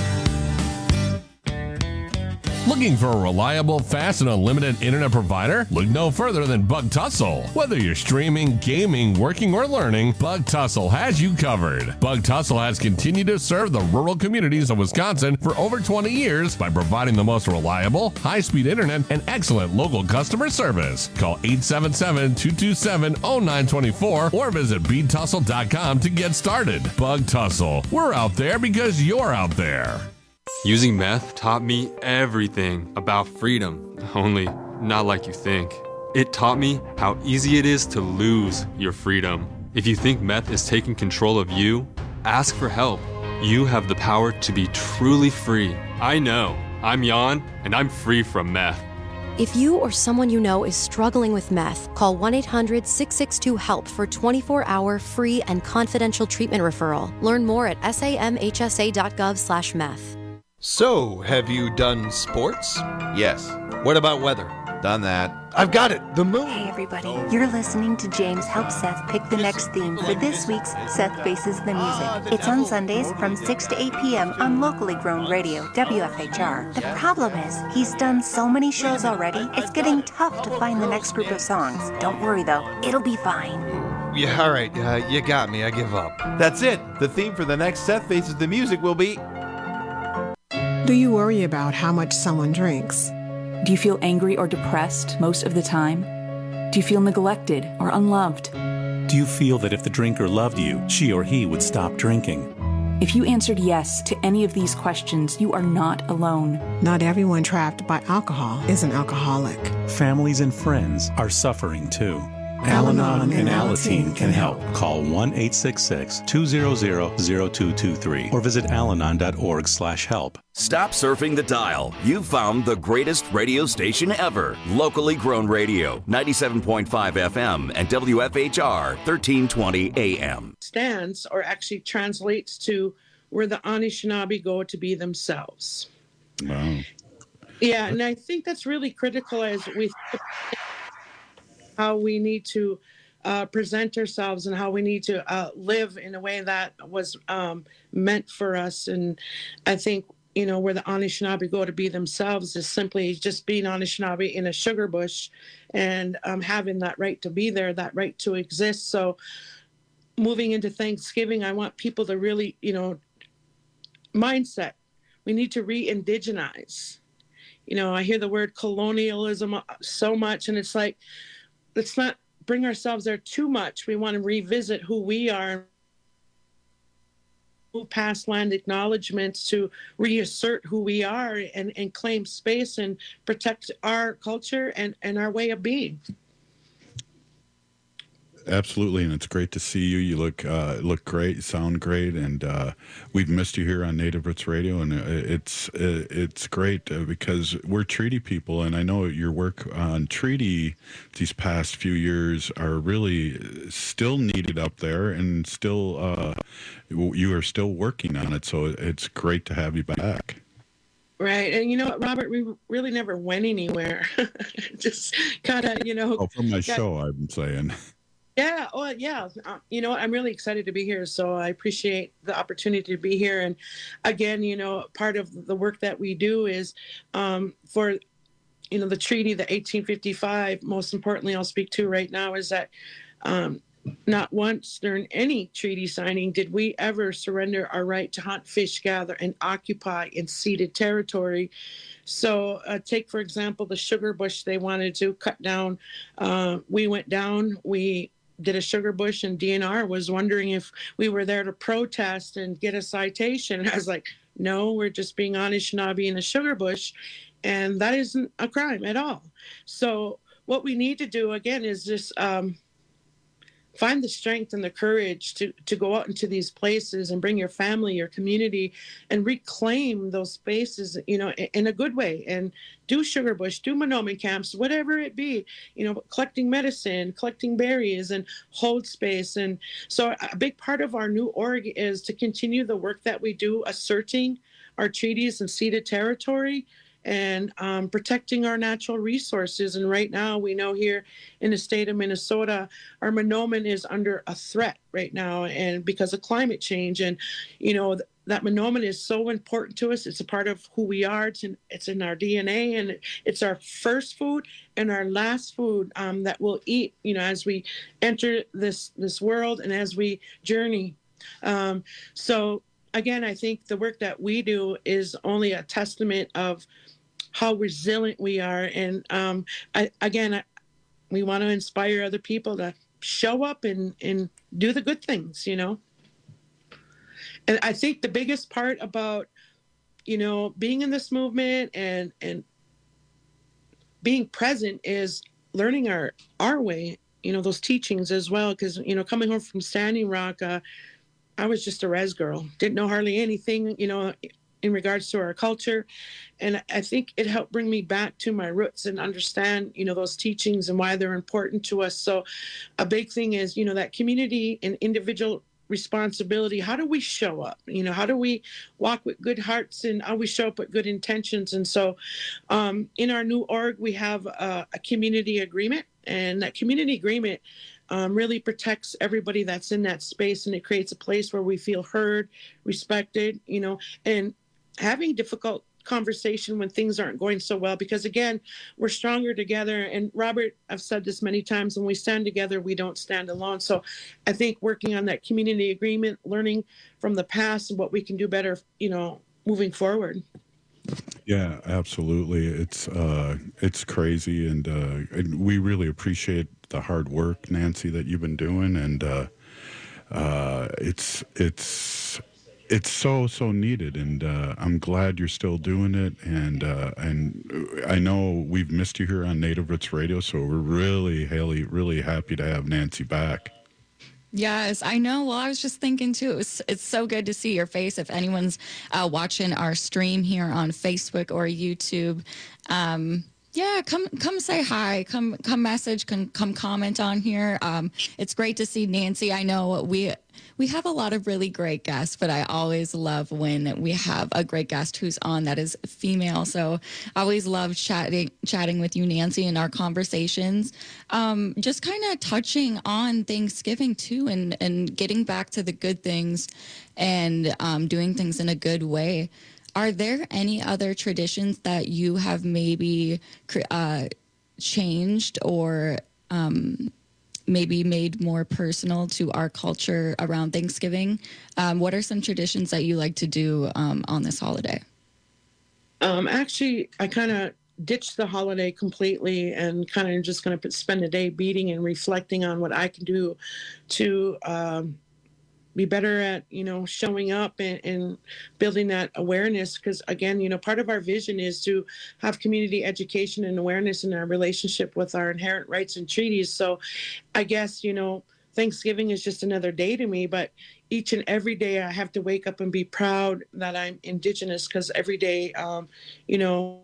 Looking for a reliable, fast, and unlimited internet provider? Look no further than Bug Tussle. Whether you're streaming, gaming, working, or learning, Bug Tussle has you covered. Bug Tussle has continued to serve the rural communities of Wisconsin for over twenty years by providing the most reliable, high-speed internet and excellent local customer service. Call eight seven seven, two two seven, zero nine two four or visit bead tussle dot com to get started. Bug Tussle. We're out there because you're out there. Using meth taught me everything about freedom, only not like you think. It taught me how easy it is to lose your freedom. If you think meth is taking control of you, ask for help. You have the power to be truly free. I know. I'm Jan, and I'm free from meth. If you or someone you know is struggling with meth, call one eight hundred, six six two, HELP for twenty-four hour free and confidential treatment referral. Learn more at samhsa.gov slash meth. So, have you done sports? Yes. What about weather? Done that. I've got it, the moon. Hey everybody, you're listening to James help Seth pick the next theme for this week's Seth Faces the Music. It's on Sundays from six to eight p.m. on locally grown radio, W F H R. The problem is, he's done so many shows already, it's getting tough to find the next group of songs. Don't worry though, it'll be fine. Yeah, all right, uh, you got me, I give up. That's it. The theme for the next Seth Faces the Music will be... Do you worry about how much someone drinks? Do you feel angry or depressed most of the time? Do you feel neglected or unloved? Do you feel that if the drinker loved you, she or he would stop drinking? If you answered yes to any of these questions, you are not alone. Not everyone trapped by alcohol is an alcoholic. Families and friends are suffering too. Al-Anon and Alateen can help. Call one eight six six, two hundred, zero two two three or visit alanon dot org slash help. Stop surfing the dial. You've found the greatest radio station ever. Locally grown radio, ninety-seven point five F M and W F H R, thirteen twenty A M. Stands or actually translates to where the Anishinaabe go to be themselves. Wow. Yeah, and I think that's really critical as we how we need to uh, present ourselves and how we need to uh, live in a way that was um, meant for us. And I think, you know, where the Anishinaabe go to be themselves is simply just being Anishinaabe in a sugar bush and um, having that right to be there, that right to exist. So moving into Thanksgiving, I want people to really, you know, mindset. We need to re-indigenize. You know, I hear the word colonialism so much, and it's like, let's not bring ourselves there too much. We want to revisit who we are, move past land acknowledgments to reassert who we are and, and claim space and protect our culture and, and our way of being. Absolutely, and it's great to see you. You look uh, look great, you sound great, and uh, we've missed you here on Native Roots Radio, and it's it's great because we're treaty people, and I know your work on treaty these past few years are really still needed up there, and still uh, you are still working on it. So it's great to have you back. Right. And you know what, Robert, we really never went anywhere. Just kind of, you know. Oh, from my got, show, I'm saying. Yeah. Oh, yeah. Uh, you know, I'm really excited to be here. So I appreciate the opportunity to be here. And again, you know, part of the work that we do is um, for, you know, the treaty, the eighteen fifty-five, most importantly, I'll speak to right now is that um, not once during any treaty signing did we ever surrender our right to hunt, fish, gather, and occupy in ceded territory. So uh, take, for example, the sugar bush they wanted to cut down. Uh, we went down, we did a sugar bush, and D N R was wondering if we were there to protest and get a citation. And I was like, no, we're just being Anishinaabe in a sugar bush, and that isn't a crime at all. So what we need to do, again, is just um, find the strength and the courage to, to go out into these places and bring your family, your community, and reclaim those spaces, you know, in, in a good way. And do sugar bush, do Monoman camps, whatever it be, you know, collecting medicine, collecting berries, and hold space. And so a big part of our new org is to continue the work that we do, asserting our treaties and ceded territory, and um, protecting our natural resources. And right now, we know here in the state of Minnesota, our Monoman is under a threat right now, and because of climate change. And, you know, th- that Monoman is so important to us. It's a part of who we are. It's in, it's in our D N A, and it's our first food and our last food um, that we'll eat, you know, as we enter this, this world and as we journey. Um, so again, I think the work that we do is only a testament of how resilient we are. And um, I, again, I, we want to inspire other people to show up and, and do the good things, you know. And I think the biggest part about, you know, being in this movement and and being present is learning our our way, you know, those teachings as well. Because, you know, coming home from Standing Rock, uh, I was just a res girl, didn't know hardly anything, you know, in regards to our culture. And I think it helped bring me back to my roots and understand, you know, those teachings and why they're important to us. So a big thing is, you know, that community and individual responsibility. How do we show up? You know, how do we walk with good hearts, and how we show up with good intentions? And so um, in our new org, we have a, a community agreement, and that community agreement um, really protects everybody that's in that space, and it creates a place where we feel heard, respected, you know, and having difficult conversation when things aren't going so well, because again, we're stronger together. And Robert, I've said this many times, when we stand together, we don't stand alone. So I think working on that community agreement, learning from the past and what we can do better, you know, moving forward. Yeah, absolutely. It's uh, it's crazy, and, uh, and we really appreciate the hard work, Nancy, that you've been doing, and uh, uh, it's it's it's so so needed, and uh, I'm glad you're still doing it. And uh, and I know we've missed you here on Native Roots Radio, so we're really, Haley, really happy to have Nancy back. Yes, I know. Well, I was just thinking too. It was, it's so good to see your face. If anyone's uh, watching our stream here on Facebook or YouTube, um, yeah, come come say hi. Come come message. Come come comment on here. Um, it's great to see Nancy. I know we we have a lot of really great guests, but I always love when we have a great guest who's on that is female. So I always love chatting chatting with you, Nancy, in our conversations. Um, just kind of touching on Thanksgiving too, and and getting back to the good things, and um, doing things in a good way. Are there any other traditions that you have maybe uh, changed or um, maybe made more personal to our culture around Thanksgiving? Um, what are some traditions that you like to do um, on this holiday? Um, actually, I kind of ditched the holiday completely and kind of just going to spend a day beating and reflecting on what I can do to um, be better at, you know, showing up and, and building that awareness. Because again, you know, part of our vision is to have community education and awareness in our relationship with our inherent rights and treaties. So I guess, you know, Thanksgiving is just another day to me, but each and every day I have to wake up and be proud that I'm Indigenous, because every day, um, you know,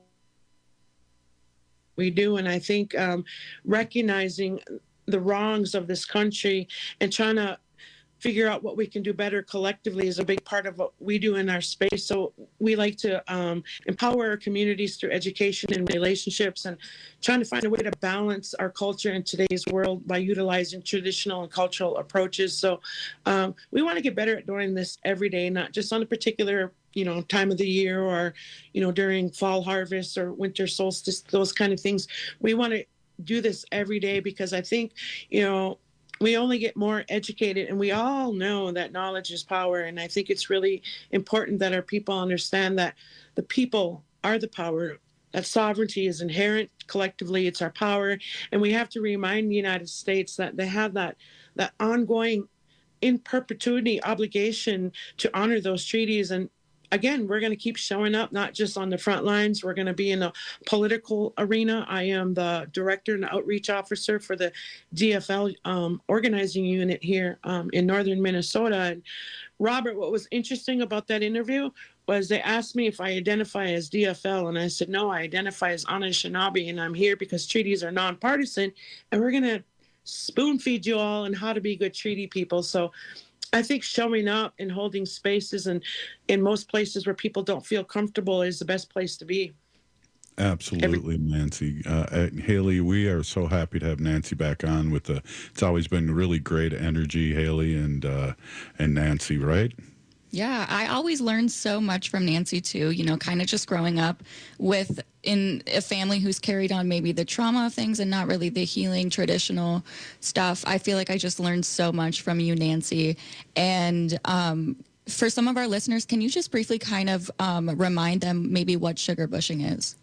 we do. And I think um, recognizing the wrongs of this country and trying to figure out what we can do better collectively is a big part of what we do in our space. So we like to um, empower our communities through education and relationships, and trying to find a way to balance our culture in today's world by utilizing traditional and cultural approaches. So um, we want to get better at doing this every day, not just on a particular, you know, time of the year, or, you know, during fall harvest or winter solstice, those kind of things. We want to do this every day, because I think, you know, we only get more educated, and we all know that knowledge is power. And I think it's really important that our people understand that the people are the power, that sovereignty is inherent. Collectively, it's our power. And we have to remind the United States that they have that, that ongoing in perpetuity obligation to honor those treaties. And again, we're going to keep showing up, not just on the front lines. We're going to be in a political arena. I am the director and outreach officer for the D F L um, organizing unit here um, in northern Minnesota. And Robert, what was interesting about that interview was they asked me if I identify as D F L, and I said, no, I identify as Anishinaabe, and I'm here because treaties are nonpartisan, and we're going to spoon feed you all on how to be good treaty people. So I think showing up and holding spaces, and in most places where people don't feel comfortable, is the best place to be. Absolutely, Every- Nancy. Uh, Haley, we are so happy to have Nancy back on with the, it's always been really great energy, Haley and uh, and Nancy, right? Yeah, I always learned so much from Nancy too, you know, kind of just growing up with in a family who's carried on maybe the trauma of things and not really the healing traditional stuff. I feel like I just learned so much from you, Nancy. And um, for some of our listeners, can you just briefly kind of um, remind them maybe what sugar bushing is?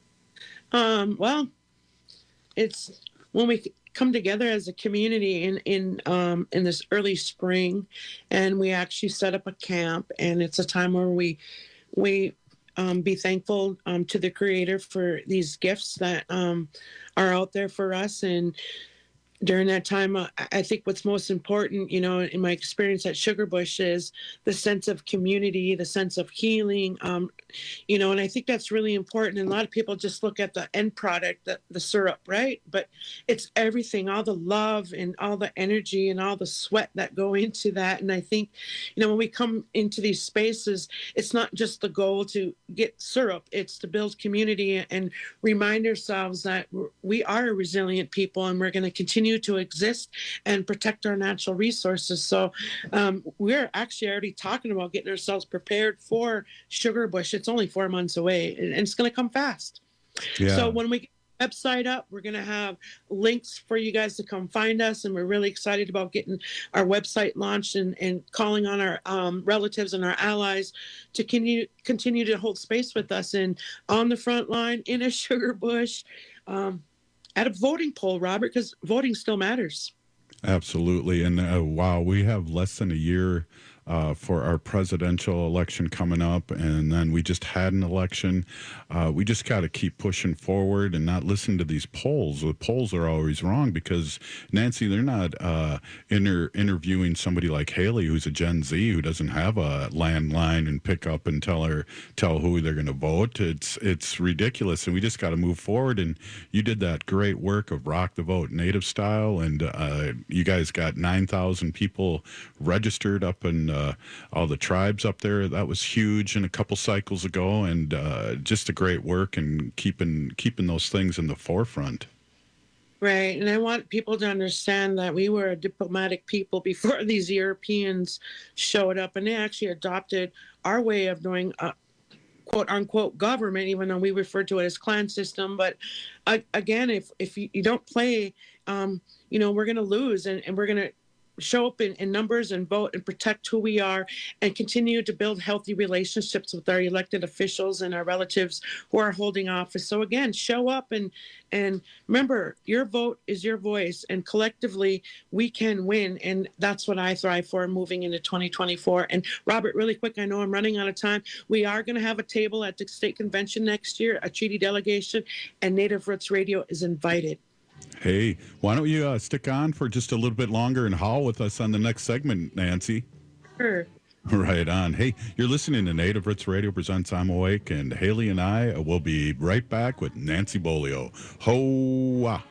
Um, well, it's when we come together as a community in in um, in this early spring, and we actually set up a camp, and it's a time where we we um, be thankful um, to the Creator for these gifts that um, are out there for us. And during that time, uh, I think what's most important, you know, in my experience at Sugarbush, is the sense of community, the sense of healing, um, you know, and I think that's really important. And a lot of people just look at the end product, the, the syrup, right? But it's everything, all the love and all the energy and all the sweat that go into that. And I think, you know, when we come into these spaces, it's not just the goal to get syrup, it's to build community and remind ourselves that we are a resilient people, and we're going to continue to exist and protect our natural resources. So um, we're actually already talking about getting ourselves prepared for Sugarbush. It's only four months away, and it's going to come fast. Yeah. So when we get the website up, we're going to have links for you guys to come find us, and we're really excited about getting our website launched and, and calling on our um, relatives and our allies to continue, continue to hold space with us and on the front line in a Sugarbush. Um, at a voting poll, Robert, because voting still matters. Absolutely. And uh, wow, we have less than a year uh, for our presidential election coming up. And then we just had an election. Uh, we just got to keep pushing forward and not listen to these polls. The polls are always wrong because, Nancy, they're not uh, inter- interviewing somebody like Haley, who's a Gen Z, who doesn't have a landline and pick up and tell her, tell who they're going to vote. It's, it's ridiculous. And we just got to move forward. And you did that great work of Rock the Vote Native Style. And uh, you guys got nine thousand people registered up in uh, all the tribes up there. That was huge in a couple cycles ago, and uh, just a great work and keeping keeping those things in the forefront. Right, and I want people to understand that we were a diplomatic people before these Europeans showed up, and they actually adopted our way of doing uh, quote unquote government, even though we refer to it as clan system. But uh, again, if if you, you don't play, um, you know, we're going to lose, and, and we're going to show up in, in numbers and vote and protect who we are and continue to build healthy relationships with our elected officials and our relatives who are holding office. So again, show up and and remember, your vote is your voice, and collectively we can win. And that's what I thrive for moving into twenty twenty-four. And Robert, really quick, I know I'm running out of time. We are going to have a table at the state convention next year, a treaty delegation, and Native Roots Radio is invited. Hey, why don't you uh, stick on for just a little bit longer and haul with us on the next segment, Nancy? Sure. Right on. Hey, you're listening to Native Roots Radio presents I'm Awake, and Haley and I will be right back with Nancy Bolio. Ho-wah.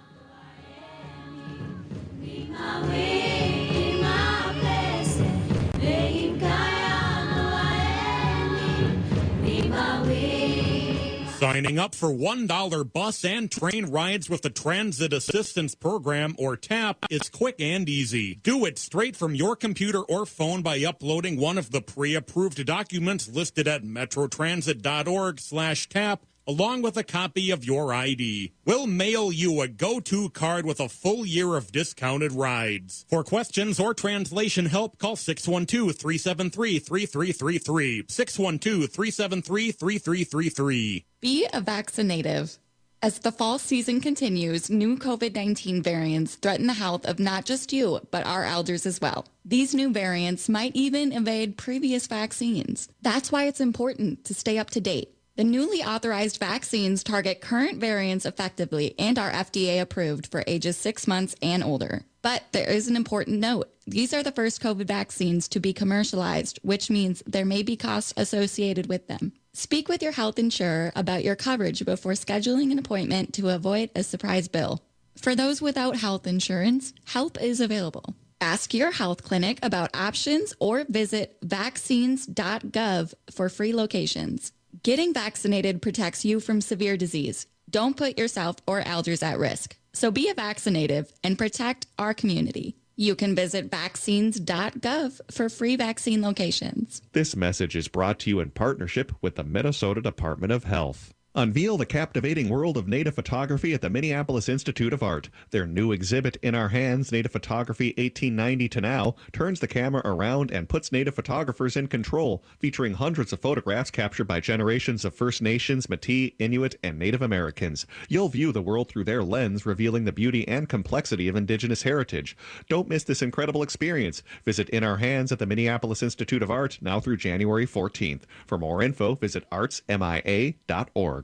Signing up for one dollar bus and train rides with the Transit Assistance Program, or TAP, is quick and easy. Do it straight from your computer or phone by uploading one of the pre-approved documents listed at metrotransit.org slash tap, along with a copy of your I D. We'll mail you a go-to card with a full year of discounted rides. For questions or translation help, call six one two, three seven three, three three three three, six one two, three seven three, three three three three. Be a vaccinative. As the fall season continues, new COVID nineteen variants threaten the health of not just you, but our elders as well. These new variants might even evade previous vaccines. That's why it's important to stay up to date. The newly authorized vaccines target current variants effectively and are F D A approved for ages six months and older. But there is an important note. These are the first COVID vaccines to be commercialized, which means there may be costs associated with them. Speak with your health insurer about your coverage before scheduling an appointment to avoid a surprise bill. For those without health insurance, help is available. Ask your health clinic about options or visit vaccines dot gov for free locations. Getting vaccinated protects you from severe disease. Don't put yourself or elders at risk. So be a vaccinative and protect our community. You can visit vaccines dot gov for free vaccine locations. This message is brought to you in partnership with the Minnesota Department of Health. Unveil the captivating world of native photography at the Minneapolis Institute of Art. Their new exhibit, In Our Hands, Native Photography eighteen ninety to Now, turns the camera around and puts native photographers in control, featuring hundreds of photographs captured by generations of First Nations, Métis, Inuit, and Native Americans. You'll view the world through their lens, revealing the beauty and complexity of Indigenous heritage. Don't miss this incredible experience. Visit In Our Hands at the Minneapolis Institute of Art now through January fourteenth. For more info, visit arts m i a dot org.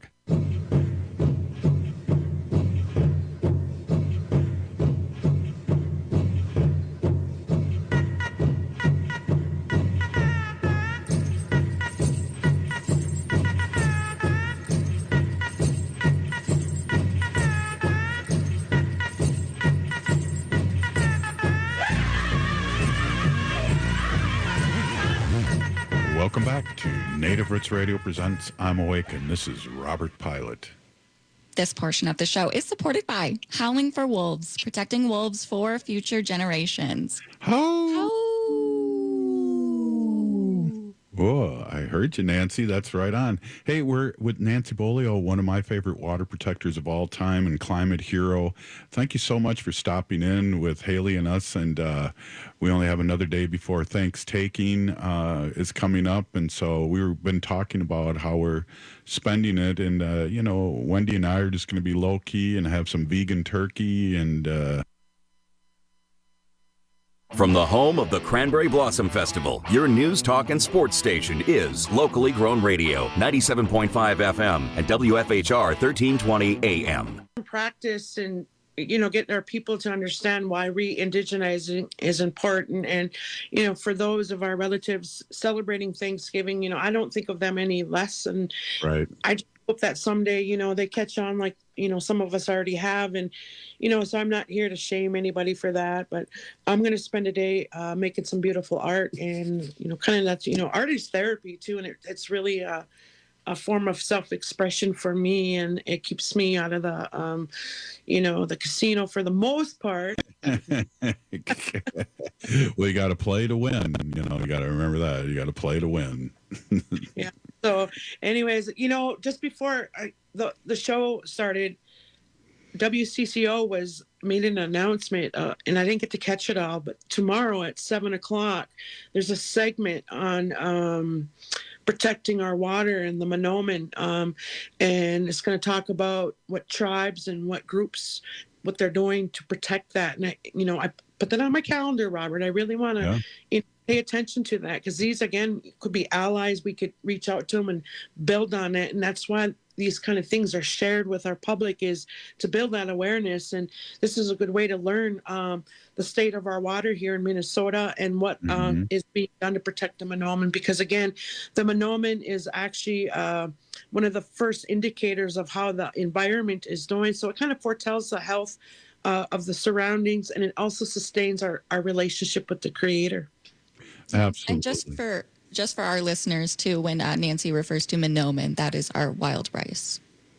Welcome back to Native Roots Radio presents I'm Awake, and this is Robert Pilot. This portion of the show is supported by Howling for Wolves, protecting wolves for future generations. How? Oh, I heard you, Nancy. That's right on. Hey, we're with Nancy Bolio, one of my favorite water protectors of all time and climate hero. Thank you so much for stopping in with Haley and us. And uh, we only have another day before Thanksgiving uh, is coming up. And so we've been talking about how we're spending it. And, uh, you know, Wendy and I are just going to be low key and have some vegan turkey and... Uh, From the home of the Cranberry Blossom Festival, your news, talk, and sports station is Locally Grown Radio, ninety-seven point five F M and W F H R thirteen twenty A M. Practice and, you know, getting our people to understand why re-indigenizing is important. And, you know, for those of our relatives celebrating Thanksgiving, you know, I don't think of them any less. And right. I just hope that someday, you know, they catch on like, you know, some of us already have. And, you know, so I'm not here to shame anybody for that, but I'm going to spend a day uh, making some beautiful art. And, you know, kind of that's, you know, art is therapy too. And it, it's really a, a form of self-expression for me. And it keeps me out of the, um, you know, the casino for the most part. Well, you got to play to win. You know, you got to remember that. You got to play to win. Yeah. So anyways, you know, just before I, the, the show started, W C C O was made an announcement, uh, and I didn't get to catch it all, but tomorrow at seven o'clock, there's a segment on um, protecting our water in the Mahnomen, um, and it's going to talk about what tribes and what groups, what they're doing to protect that. And, I, you know, I put that on my calendar, Robert. I really want to yeah. you know, pay attention to that because these, again, could be allies. We could reach out to them and build on it, and that's why these kind of things are shared with our public is to build that awareness. And this is a good way to learn um, the state of our water here in Minnesota and what mm-hmm. um, is being done to protect the Mahnomen. Because again, the Mahnomen is actually uh, one of the first indicators of how the environment is doing. So it kind of foretells the health uh, of the surroundings, and it also sustains our, our relationship with the Creator. Absolutely. And just for Just for our listeners, too, when uh, Nancy refers to Mahnomen, that is our wild rice.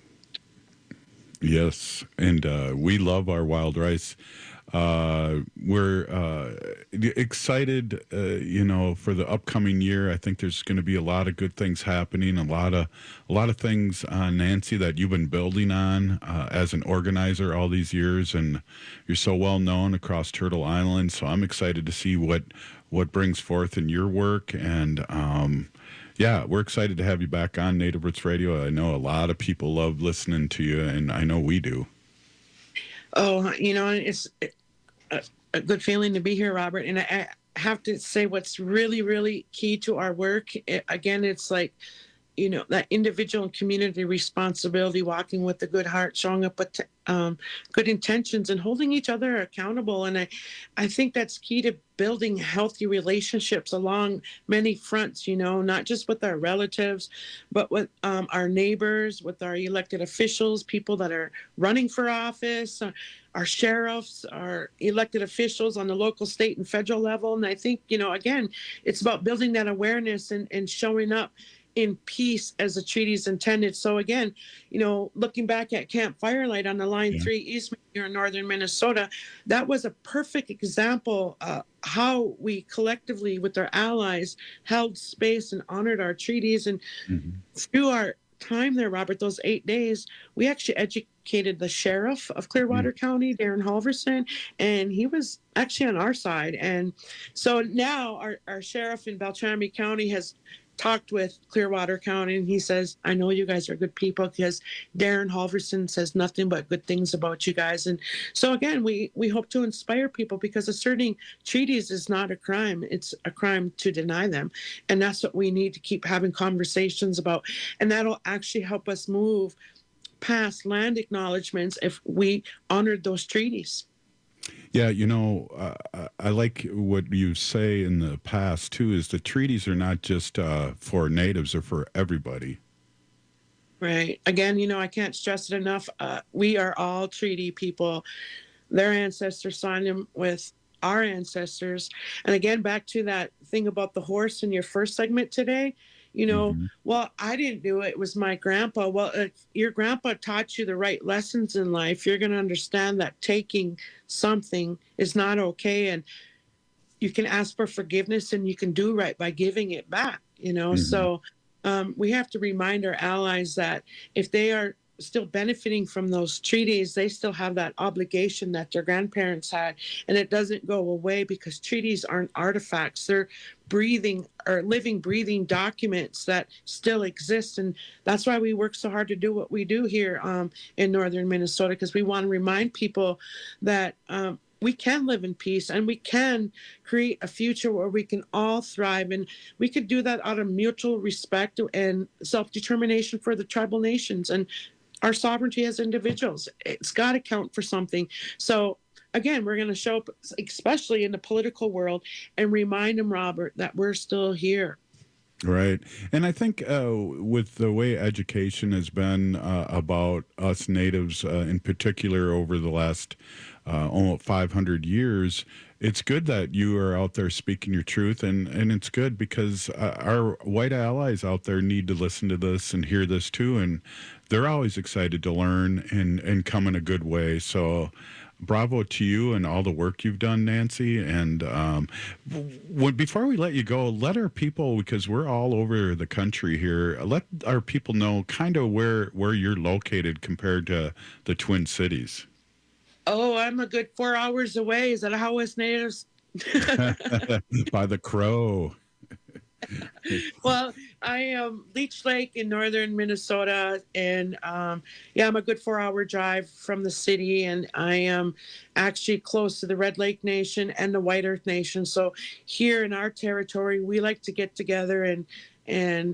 Yes, and uh, we love our wild rice. Uh, we're uh, excited, uh, you know, for the upcoming year. I think there's going to be a lot of good things happening, a lot of a lot of things, uh, Nancy, that you've been building on uh, as an organizer all these years, and you're so well known across Turtle Island. So I'm excited to see what what brings forth in your work. And um, yeah, we're excited to have you back on Native Roots Radio. I know a lot of people love listening to you, and I know we do. Oh, you know, it's a, a good feeling to be here, Robert. And I, I have to say what's really, really key to our work, it, again, it's like, you know, that individual and community responsibility, walking with a good heart, showing up with um, good intentions and holding each other accountable. And I, I think that's key to building healthy relationships along many fronts, you know, not just with our relatives, but with um, our neighbors, with our elected officials, people that are running for office, uh, our sheriffs, our elected officials on the local, state, and federal level. And I think, you know, again, it's about building that awareness and, and showing up in peace as the treaty's intended. So again, you know, looking back at Camp Firelight on the Line yeah. three Eastman here in northern Minnesota, that was a perfect example uh, how we collectively with our allies held space and honored our treaties. And mm-hmm. through our time there, Robert, those eight days, we actually educated the sheriff of Clearwater mm-hmm. County, Darren Halverson, and he was actually on our side. And so now our, our sheriff in Beltrami County has talked with Clearwater County, and he says, I know you guys are good people because Darren Halverson says nothing but good things about you guys. And so again, we we hope to inspire people, because asserting treaties is not a crime. It's a crime to deny them. And that's what we need to keep having conversations about. And that'll actually help us move past land acknowledgements if we honored those treaties. Yeah, you know, uh, I like what you say in the past, too, is the treaties are not just uh, for natives, they're for everybody. Right. Again, you know, I can't stress it enough. Uh, we are all treaty people. Their ancestors signed them with our ancestors. And again, back to that thing about the horse in your first segment today. You know, mm-hmm. well, I didn't do it. It was my grandpa. Well, if your grandpa taught you the right lessons in life, you're going to understand that taking something is not okay. And you can ask for forgiveness and you can do right by giving it back. you know. Mm-hmm. So um, we have to remind our allies that if they are still benefiting from those treaties, they still have that obligation that their grandparents had, and it doesn't go away because treaties aren't artifacts. They're breathing or living, breathing documents that still exist, and that's why we work so hard to do what we do here um, in northern Minnesota, because we want to remind people that um, we can live in peace and we can create a future where we can all thrive, and we could do that out of mutual respect and self-determination for the tribal nations and our sovereignty as individuals. It's got to count for something. So again, we're going to show up, especially in the political world, and remind them, Robert, that we're still here. Right. And I think uh, with the way education has been uh, about us natives uh, in particular over the last uh, almost five hundred years, it's good that you are out there speaking your truth. And, and it's good because uh, our white allies out there need to listen to this and hear this too. And they're always excited to learn and, and come in a good way. So bravo to you and all the work you've done, Nancy. And um, w- before we let you go, let our people, because we're all over the country here, let our people know kind of where, where you're located compared to the Twin Cities. Oh, I'm a good four hours away. Is that how us natives? By the Crow. Well, I am Leech Lake in northern Minnesota, and um, yeah, I'm a good four-hour drive from the city, and I am actually close to the Red Lake Nation and the White Earth Nation. So here in our territory, we like to get together and and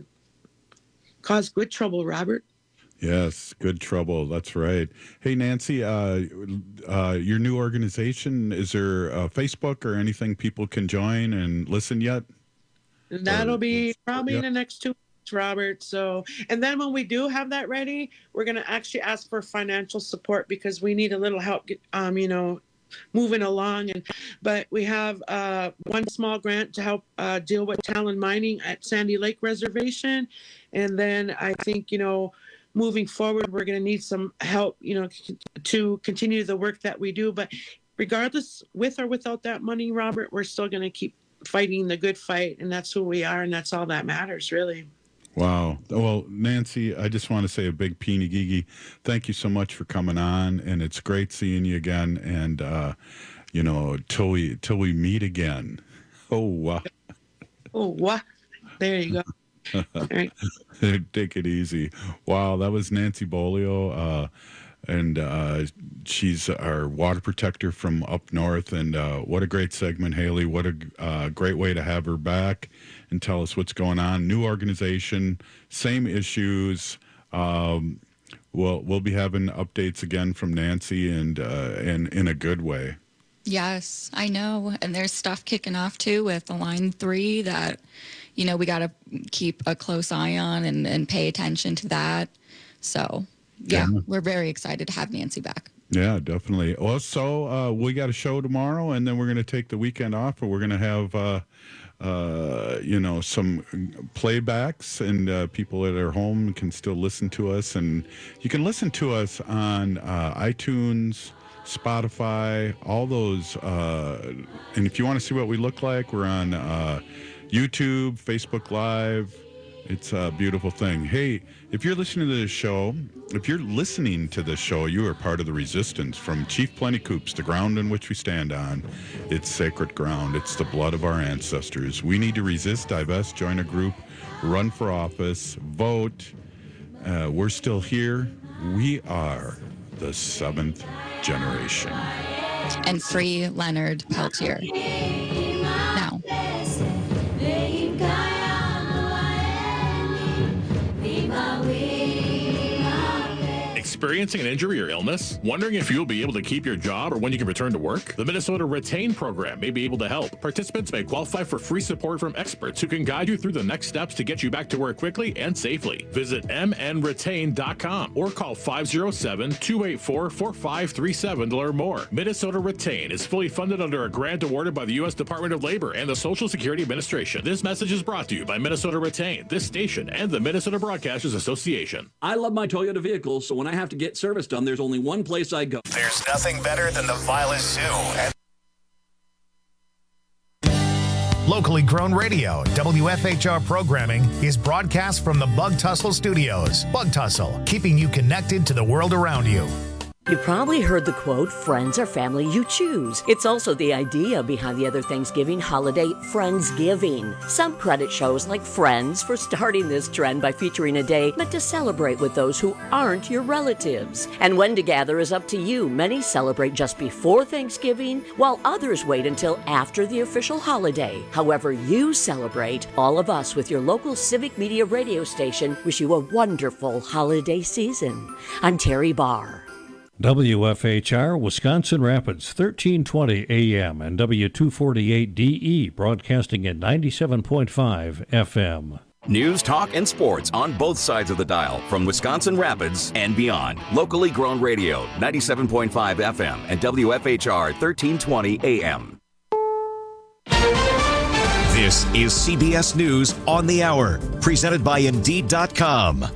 cause good trouble, Robert. Yes, good trouble. That's right. Hey, Nancy, uh, uh, your new organization, is there a Facebook or anything people can join and listen yet? That'll be probably yeah. in the next two weeks, Robert. So, and then when we do have that ready, we're going to actually ask for financial support because we need a little help, um, you know, moving along. And but we have uh, one small grant to help uh, deal with Talon mining at Sandy Lake Reservation. And then I think, you know, moving forward, we're going to need some help, you know, to continue the work that we do. But regardless, with or without that money, Robert, we're still going to keep fighting the good fight, and that's who we are, and that's all that matters, really. Wow. Well, Nancy, I just want to say a big peeny gigi. Thank you so much for coming on, and it's great seeing you again. And uh, you know, till we till we meet again. Oh wow. Oh what? There you go. All right. Take it easy. Wow, that was Nancy Bolio. Uh, And uh, she's our water protector from up north. And uh, what a great segment, Haley. What a uh, great way to have her back and tell us what's going on. New organization, same issues. Um, we'll, we'll be having updates again from Nancy and, uh, and in a good way. Yes, I know. And there's stuff kicking off, too, with the Line three that, you know, we got to keep a close eye on and, and pay attention to that. So... Yeah, yeah, we're very excited to have Nancy back. Yeah, definitely. Well, so uh, we got a show tomorrow, and then we're going to take the weekend off, and we're going to have, uh, uh, you know, some playbacks, and uh, people at their home can still listen to us. And you can listen to us on uh, iTunes, Spotify, all those. Uh, and if you want to see what we look like, we're on uh, YouTube, Facebook Live. It's a beautiful thing. Hey, if you're listening to this show, if you're listening to this show, you are part of the resistance. From Chief Plentycoops, the ground on which we stand on. It's sacred ground. It's the blood of our ancestors. We need to resist, divest, join a group, run for office, vote. Uh, we're still here. We are the seventh generation. And free Leonard Peltier. Now. Experiencing an injury or illness? Wondering if you'll be able to keep your job or when you can return to work? The Minnesota Retain program may be able to help. Participants may qualify for free support from experts who can guide you through the next steps to get you back to work quickly and safely. Visit m n retain dot com or call five oh seven, two eight four, four five three seven to learn more. Minnesota Retain is fully funded under a grant awarded by the U S Department of Labor and the Social Security Administration. This message is brought to you by Minnesota Retain, this station, and the Minnesota Broadcasters Association. I love my Toyota vehicles, so when I have to get service done, there's only one place I go. There's nothing better than the Violet Zoo. And Locally grown radio, W F H R programming is broadcast from the Bug Tussle Studios. Bug Tussle, keeping you connected to the world around you. You probably heard the quote, friends are family you choose. It's also the idea behind the other Thanksgiving holiday, Friendsgiving. Some credit shows like Friends for starting this trend by featuring a day meant to celebrate with those who aren't your relatives. And when to gather is up to you. Many celebrate just before Thanksgiving, while others wait until after the official holiday. However you celebrate, all of us with your local Civic Media radio station wish you a wonderful holiday season. I'm Terry Barr. W F H R, Wisconsin Rapids, thirteen twenty A M and W two forty-eight D E, broadcasting at ninety-seven point five F M. News, talk, and sports on both sides of the dial from Wisconsin Rapids and beyond. Locally grown radio, ninety-seven point five F M and W F H R thirteen twenty A M. This is C B S News on the Hour, presented by Indeed dot com.